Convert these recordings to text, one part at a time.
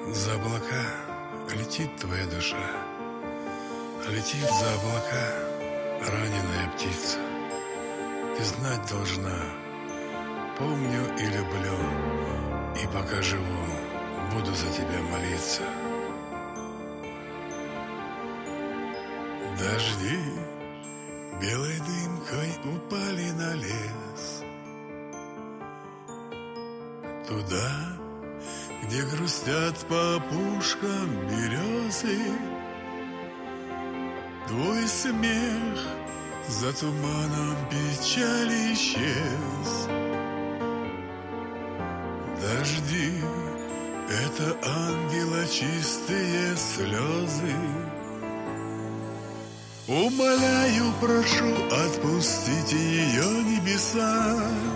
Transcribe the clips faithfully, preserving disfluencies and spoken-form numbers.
За облака летит твоя душа, летит за облака раненая птица. Ты знать должна, помню и люблю, и пока живу, буду за тебя молиться. Дожди белой дымкой упали на лес, туда, где грустят по опушкам березы. Твой смех за туманом печали исчез. Дожди — это ангела чистые слезы. Умоляю, прошу, отпустите ее небеса.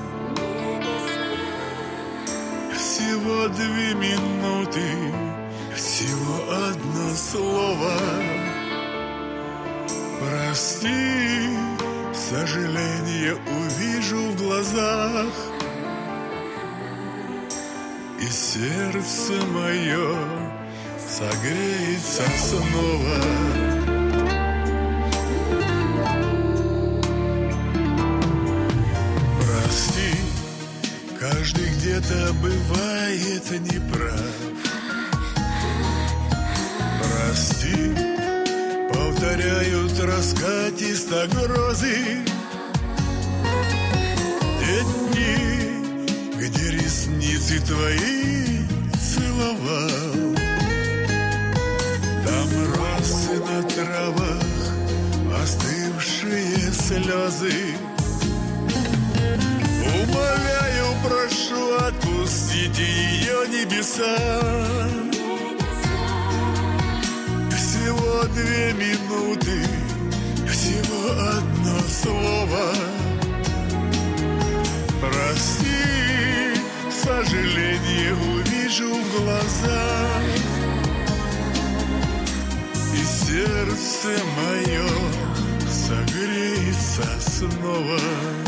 Всего две минуты, всего одно слово. Прости, сожаление увижу в глазах, и сердце мое согреется снова. Прости, каждый где-то бывает неправ. Прости, повторяют раскатисто грозы. Те дни, где ресницы твои целовал, там росы на травах, остывшие слезы. Умоляю, прошу, отпустите ее небеса. Всего две минуты, всего одно слово. Прости, сожаление увижу в глазах, и сердце мое согреется снова.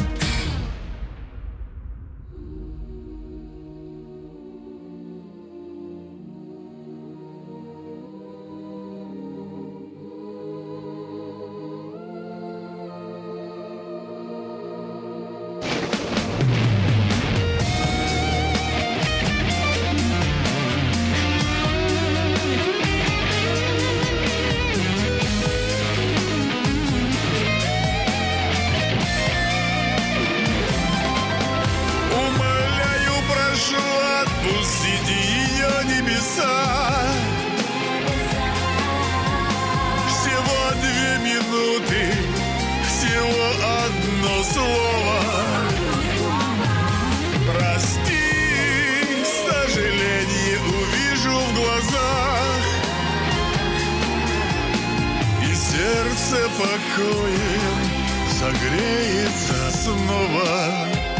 Отпустите ее небеса. Всего две минуты, всего одно слово. Прости, сожаление увижу в глазах, и сердце покоем согреется снова.